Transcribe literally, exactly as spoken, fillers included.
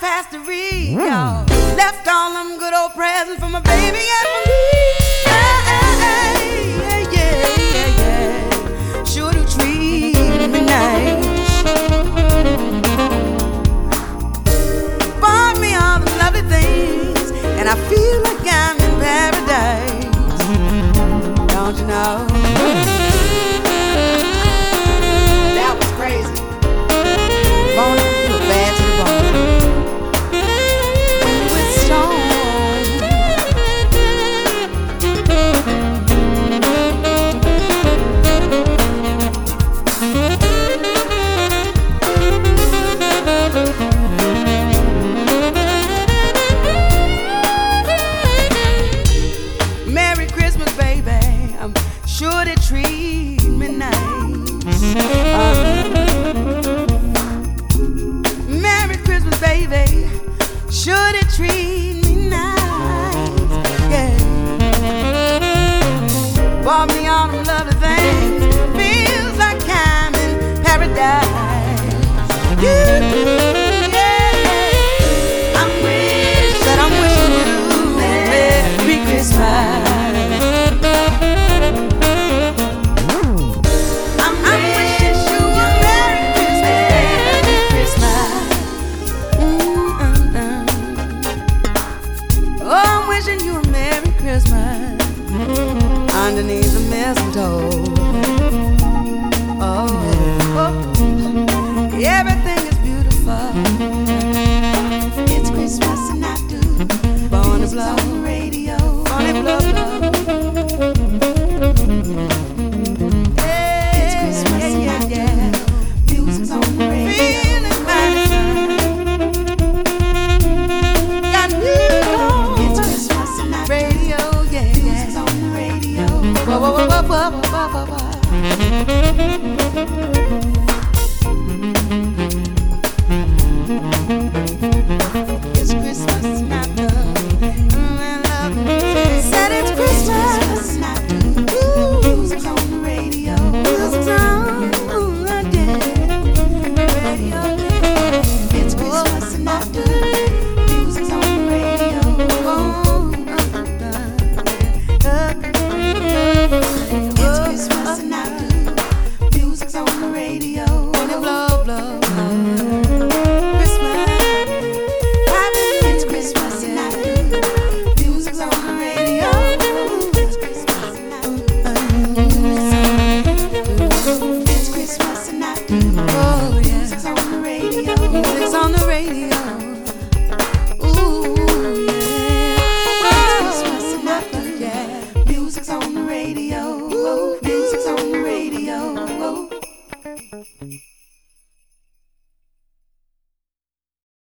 past the reach, y'all. Left all them good old presents for my baby and for me. Yeah, yeah, yeah, yeah, yeah. Sure to treat me nice. Bought me all the lovely things, and I feel like I'm in paradise. Don't you know? That was crazy. Born you were bad to the bone. When you were strong. Merry Christmas, baby. I'm sure they treat me nice. Uh-huh. Merry Christmas, baby. Sure they treat me nice. Yeah. Bought me all them lovely things. Feels like I'm in paradise. Yeah. I'm wish that I'm wishing you Merry Christmas. Wishing you a Merry Christmas underneath the mistletoe.